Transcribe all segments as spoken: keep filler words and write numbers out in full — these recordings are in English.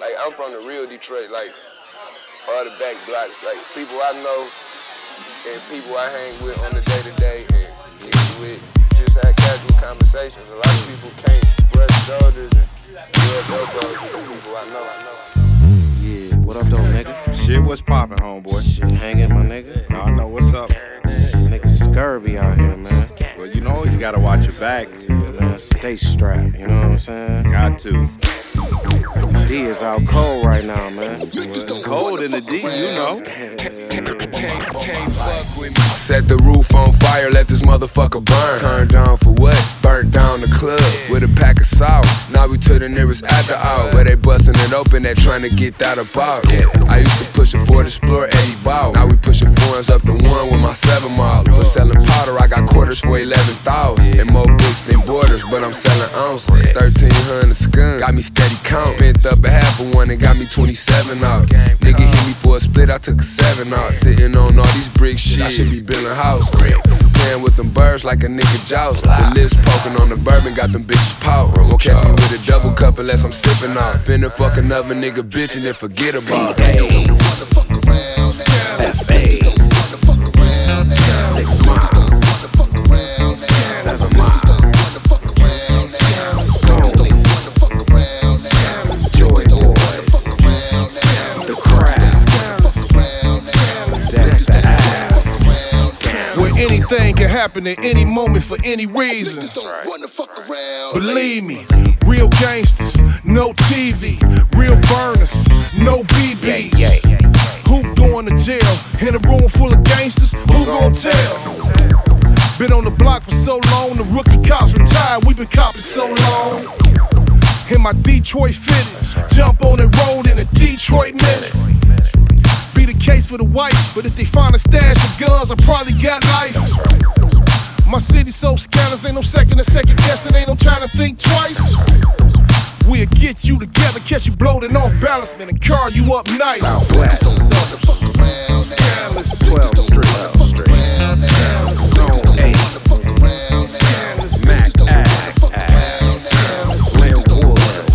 Like, I'm from the real Detroit, like, all the back blocks. Like, people I know and people I hang with on the day-to-day and get with, just have casual conversations. A lot of people can't brush shoulders and rub elbows with the people I know, I know. Yeah, what up, though, nigga? Shit, what's poppin', homeboy? Shit, hanging, my nigga. I know, what's up? Niggas scurvy out here, man. Well, you know, you gotta watch your back. Yeah, man, stay strapped, you know what I'm saying? Got to. D is out cold right now, man. It's cold in the D, you know. Set the roof on fire, let this motherfucker burn. Turned down for what? Burnt down the club with a pack of salt. Now we to the nearest after hour, where they bustin' it open, they trying to get that about. Yeah, I used to push a Ford Explorer, Eddie Ball. Now we pushing foreigns up the one with my seven mile. For selling powder, I got quarters for eleven thousand. And more bricks than borders, but I'm selling ounces. thirteen hundred skunk, got me steady count. Spent up a half of one and got me twenty-seven out. Nigga hit me for a split, I took a seven out. Sitting on all these bricks, shit, I should be building house. Playing with them birds like a nigga joust. The lips poking on the bourbon, got them bitches pout. Won't catch me with a double cup unless I'm sipping out. Finna fuck another nigga bitch and then forget about it. F A's, six miles, seven miles, Stones, Joy Boys, The Craft, Dexter Ave. Where anything can happen at any moment for any reason. Believe me, real gangsters, no T V, real burners, no B Bs. Yeah, yeah. Who going to jail in a room full of gangsters? Who gon' tell? Been on the block for so long, the rookie cops retired. We been copping so long. In my Detroit fitted, jump on the road in a Detroit minute. Be the case for the white, but if they find a stash of guns, I probably got life. My city so scandalous, ain't no second to second guessing, ain't no trying to think twice. We'll get you together, catch you bloating off balance, then car you up nice. Southwest, Scandalous, twelfth Street, Zone eight, Mac Ave, Linwood,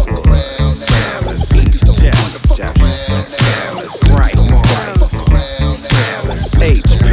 East Jefferson, Bright Mart, H P,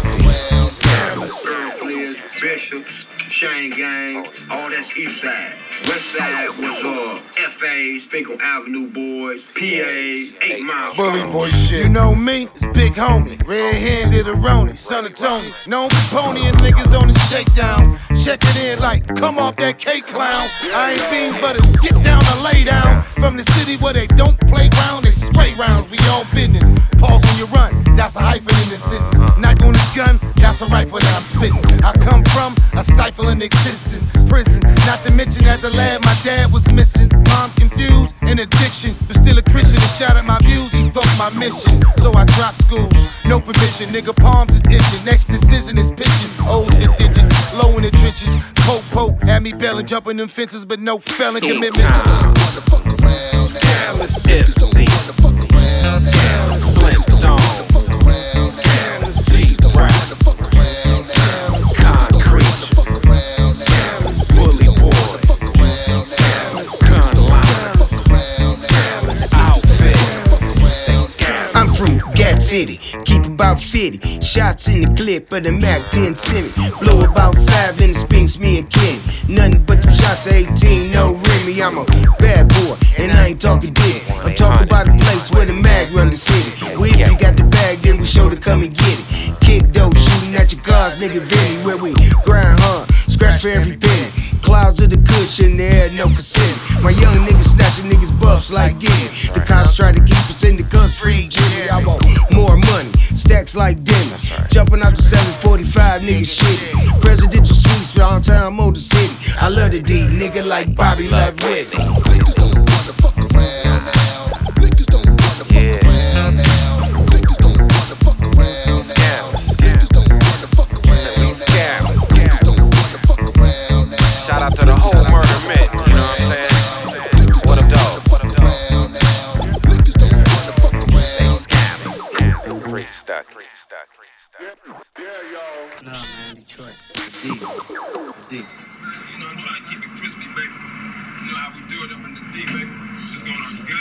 Bishops, Chain Gang, all that's East Side. West Side was uh, F A's, Finkel Avenue Boys, P A's, eight Mile. Bully boy shit. You know me, it's Big Homie, red-handed Aroni, son of Tony. Known for ponying niggas on the shakedown. Check it in like, come off that K-clown. I ain't beans, but it's get down or lay down. From the city where they don't play round, they spray rounds, we all business. Pause when you run, that's a hyphen in the sentence. Knife on this gun, that's a rifle that I'm spitting. I come from a stifling existence. Prison, not to mention as a lad, my dad was missing. Mom confused, an addiction, but still a Christian. And shout out my views, he fucked my mission. So I dropped school, no permission. Nigga, palms is itching, next decision is pitching. O's and digits, low in the trenches. Poke, poke, had me bailing, jumping them fences, but no felon commitment. Scandalous Ipsy, Scandalous Flintstones, Scandalous G-Rap, Concrete, Scandalous Bully Boys, Scandalous Gun Line, Scandalous Outfit. I'm from Gat City, keep about fifty shots in the clip of the Mac ten semi. Blow about five in the Spinks, me and Kenny. Nothing but them shots of eighteen, no Remy. I'm a bad boy, and I ain't talking dick. I'm talking about a place where the mag run the city. Well, if you got the bag, then we sure to come and get it. Kick dope, shooting at your cars, nigga, Vinny. Where we grind hard, scratch for every penny. Clouds of the kush in the air, no consent. My young niggas snatching niggas buffs like Gideon. The cops try to keep us in the cuffs free. Jimmy, I want more money, stacks like Demi. Jumping out the seven forty-five, nigga shit. Presidential suites for all time Motor City. I love the D, nigga like Bobby Love Whitney. Niggas don't wanna fuck around now. Niggas don't wanna fuck around now. Niggas don't wanna fuck around. Scandalous, Niggas don't wanna fuck around. we scandalous. Niggas don't wanna fuck around now. Shout out to the whole murder myth, you know what I'm saying? What up, dog? Niggas don't wanna fuck around. They scandalous. Free stuck. Yeah, y'all. Nah, man, Detroit. The D. The D. You know, I'm trying to keep it crispy, baby. You know how we do it up in the D, baby. Just going on your gut.